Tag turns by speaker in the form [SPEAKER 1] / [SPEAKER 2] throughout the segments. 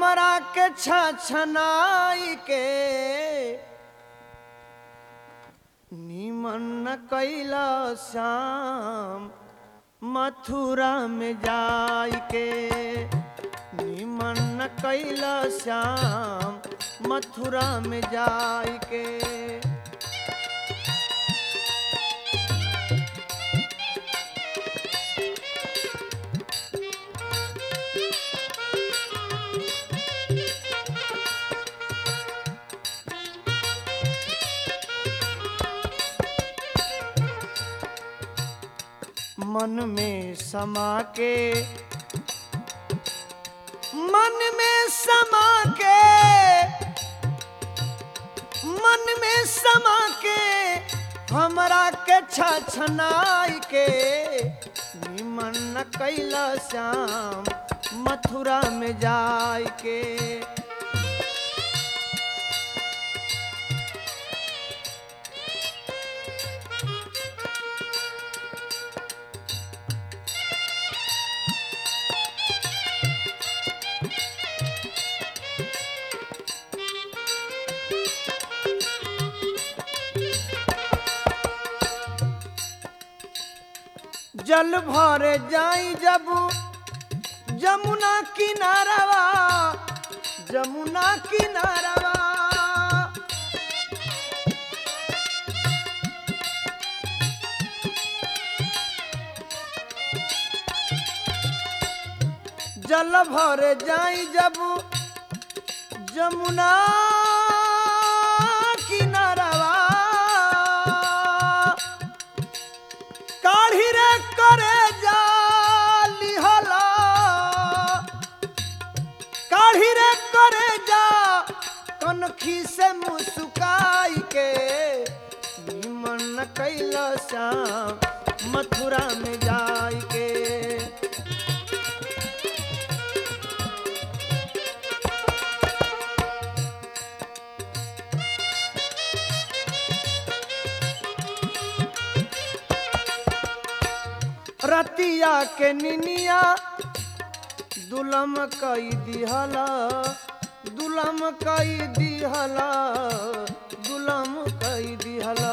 [SPEAKER 1] हमरा के छछनाई के निमन न कैला श्याम मथुरा में जाई के निमन न कैला श्याम मथुरा में जाई के मन में समा के मन में समा के मन में समा के हमरा के छछनाई के निमन न कैला श्याम मथुरा में जाय के जल भरे जाई जब जमुना किनारवा जमुना किनारवा जल भरे जाई जब जमुना किनारवा काढ़ी रे करे जा लिहला काढ़ी रे करे जा कनखी से मुस्काई के निमन न कैला श्याम मथुरा में जाई के रतिया के निनिया दुलम कई दिहला दुलम कई दिहला दुलम कई दिहला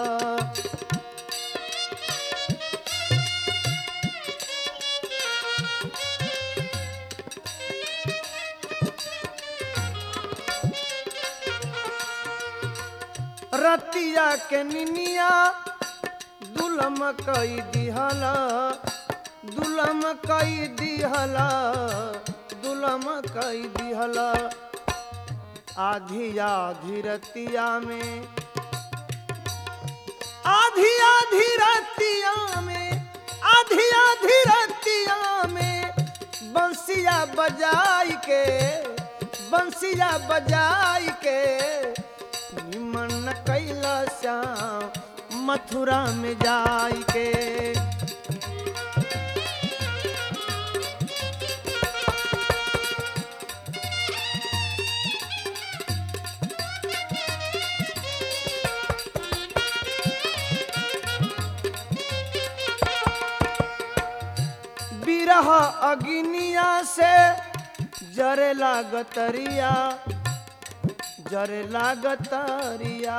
[SPEAKER 1] रतिया के निनिया दुलम कई दिहला दुलम कई दिहला दुलम कई दिहला आधी आधी रतिया में आधी आधी रतिया में आधी आधी रतिया में बंसिया बजाई के बंसिया बजाई के निमन न कैला श्याम मथुरा में जाई के बिरह अग्निया से जरे लागतरिया जरे लागतरिया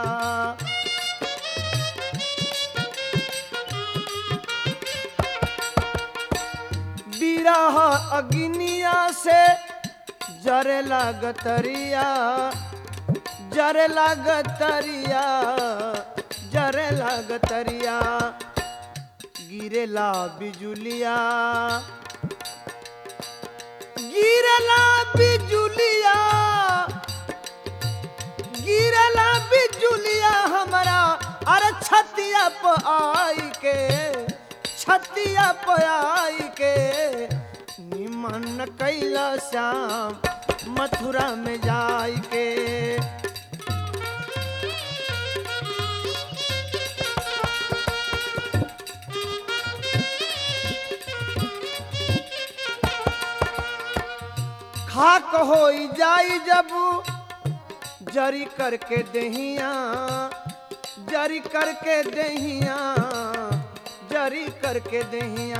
[SPEAKER 1] बिरह अग्निया से जरे लागतरिया जरे लागतरिया जरे लागतरिया गिरेला बिजुलिया गिरेला बिजुलिया गिरेला बिजुलिया हमारा अरे छतिया पे आई के छतिया पे आई के निमन कैला श्याम मथुरा में जाई के खाक होई जाई जब जरी करके दहिया जरी करके दहिया जरी करके दहिया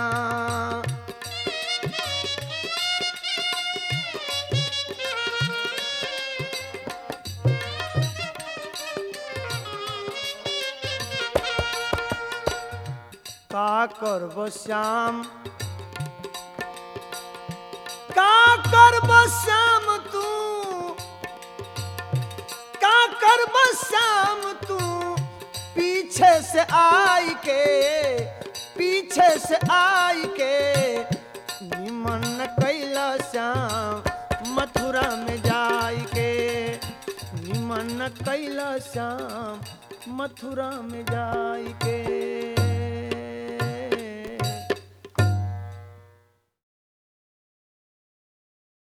[SPEAKER 1] करब श्याम का करब श्याम तू का करब श्याम तू पीछे से आई के निमन कैला श्याम मथुरा में जाई के निमन कैला श्याम मथुरा में जाई के।